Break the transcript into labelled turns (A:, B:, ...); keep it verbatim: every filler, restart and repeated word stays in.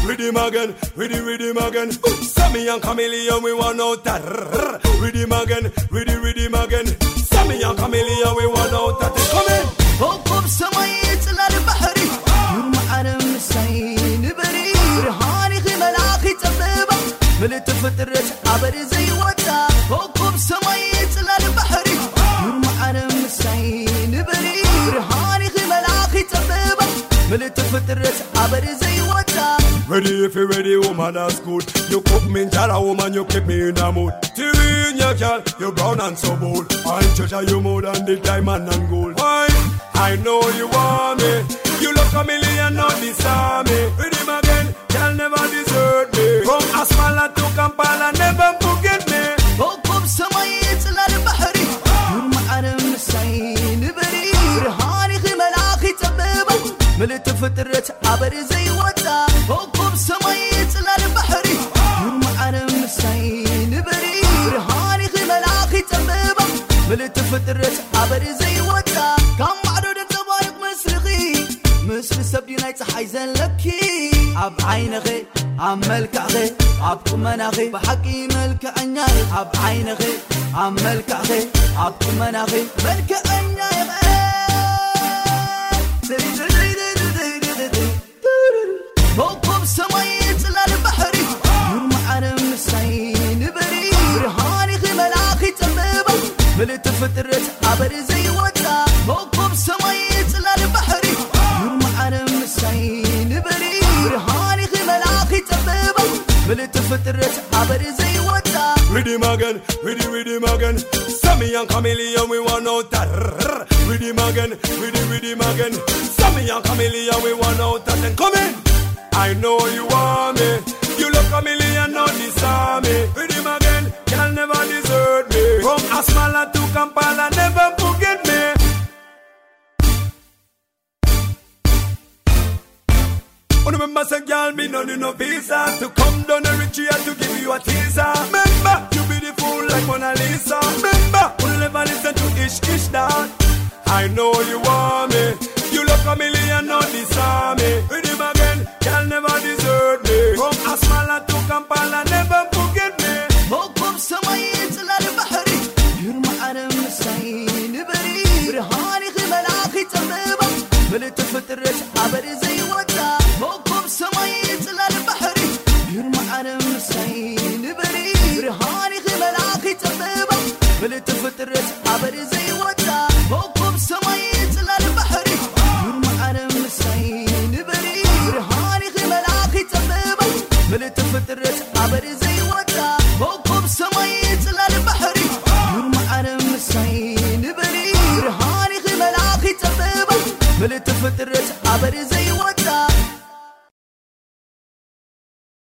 A: rhythm again, rhythm, rhythm again. Sammy and Chameleon, we want out that. Rhythm again, rhythm, rhythm again. Sammy and Chameleon, we want out that. Come in.
B: فوق بسماي طلع البحري يرمى على مساي نبري رهاني خي ملاخي تبيبة ملت فترة عبر زي وتا فوق بسماي طلع البحري يرمى على مساي نبري رهاني خي ملاخي تبيبة ملت فترة عبر زي وتا.
A: Ready if you ready, woman, that's good. You cook me in jala, woman, you keep me in a mood. T V in your girl, you brown and so bold. I treasure you more than the diamond and gold. Why? I know you want me. You look a million, not disarm me. Rhythm again, girl never desert me. From Asmala to Kampala, never forget me.
B: فوق بسماي طلع البحري يرمى على مساي نبري رهاني خي ملاخي تبيبة ملت فترة عبر زي وتا. فوق بسماي طلع البحري يرمى على مساي نبري رهاني خي ملاخي تبيبة ملت فترة عبر زي وتا. كم معدود انت بايق مسرخي مسر سبدي نايت حيزن لكي عب عين غي عم ملكع غي عب كمنا غي بحكي ملكع عناي عب عين غي عم ملكع غي عب كمنا غي ملكع عناي غي. فوق بسماي طلع البحري يرمى على مساي نبري رهاني غي ملاخي تبيبة ملت فترة عبر زي وتا. فوق بسماي طلع البحري يرمى على مساي نبري رهاني غي ملاخي تبيبة ملت فترة عبر زي وتا.
A: Rhythm again, rhythm, rhythm again. Sammy and Chameleon, we want out that. Rhythm again, rhythm, rhythm again. Sammy and Chameleon, we want out that. And come in. I know you want me. You look a million, not disarm me. Rhythm again, girl never desert me. From Asmala to Kampala, never forget me. Oh, remember, say, girl, me no need no visa to come down and reach here to give you a teaser. Remember, you beautiful like Mona Lisa. Remember, we'll never listen to ish ish down. I know you want me. You look a million, not disarm me. Rhythm again, girl never desert me. From Asmala to Kampala, never forget me.
B: فوق بسماي طلع البحري يرمى على مساي نبري رهاني غي ملاخي تبيبة ملت فترة عبر زي وتا. فوق بسماي طلع البحري يرمى على مساي نبري رهاني غي ملاخي تبيبة ملت فترة عبر زي وتا. فوق بسماي طلع البحري يرمى على مساي نبري رهاني غي ملاخي تبيبة ملت فترة عبر زي وتا. فوق بسماي طلع البحري يرمى على مساي نبري رهاني غي ملاخي تبيبة ملت فترة عبر زي وتا.